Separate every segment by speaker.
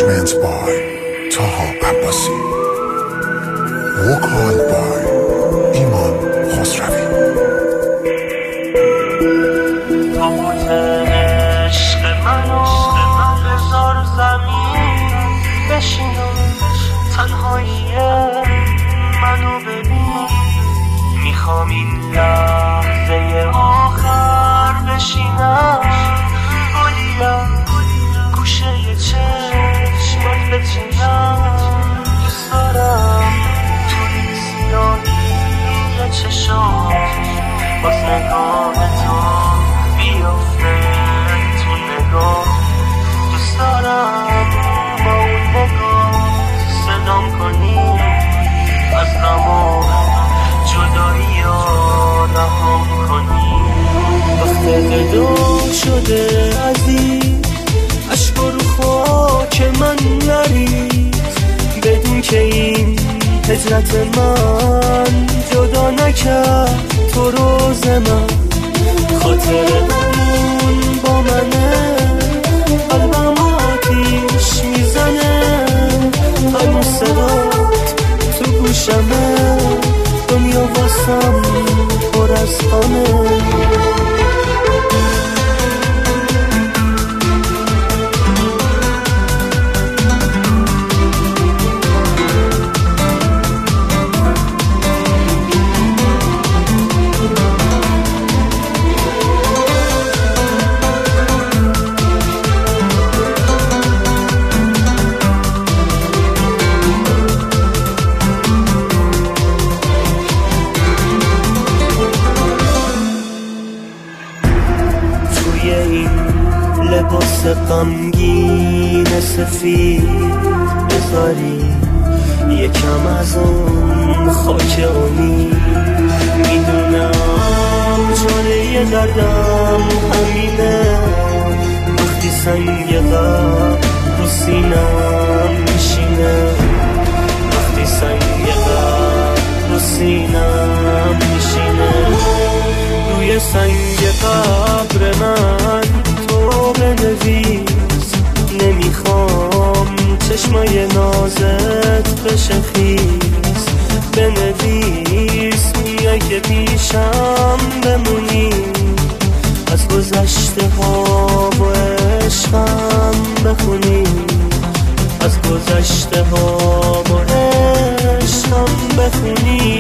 Speaker 1: Arrangements by Taha Abbasi. Vocal by Iman Khosravi.
Speaker 2: تابوت عشق منو بذار زمین بشین و تنهایی منو ببین. میخوام این لحظه آخر بشینم گلیم گوشه چشمات بچینم. دوست دارم توی سیاهی چشام باز نگاه تو بیافته تو نگاه. دوست دارم با اون نگاه صدام کنی از غم جدایی ها رهام کنی. وقت وداع شده عزیز عشق رو خاک من نریز بدون که این هجرت من جدا نکرد تو روز من. خاطر اون با منه قلبم آتیش میزنه هنوز صدات تو گوشمه دنیا واسم پر از غمه. لباس غمگین سفید بذاری یکم از اون خاک امید. میدونم چاره دردم همینه وقتی سنگ غم رو سینم میشینه. وقتی سنگ غم رو سینم میشینه روی سنگ قبر من تو بنویس. نمیخوام چشمای نازت بشه خیس. بنویس میای که پیشم بمونی از گذشته ها و عشقم بخونی. از گذشته ها و عشقم بخونی.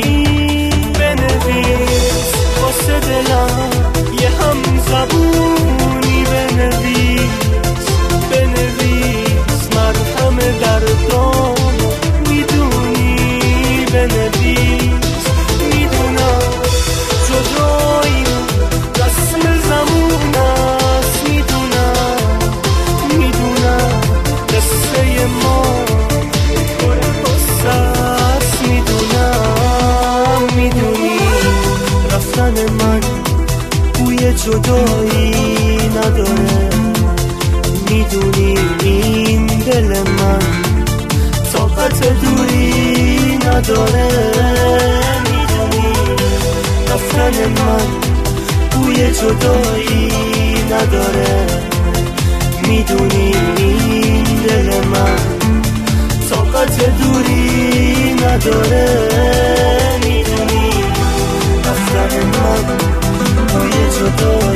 Speaker 2: بنویس واسه دلم یه هم زبونی. بنویس مرهم دردام میدونی. بنویس میدونم جدایی رسم زمون است. میدونم قصه ما پر قصه است. میدونی رفتن من بوی جدایی نداره. میدونی این دل من طاقت دوری نداره. میدونی رفتن من بوی جدایی نداره. میدونی این دل من طاقت دوری نداره. میدونی رفتن من بوی جدایی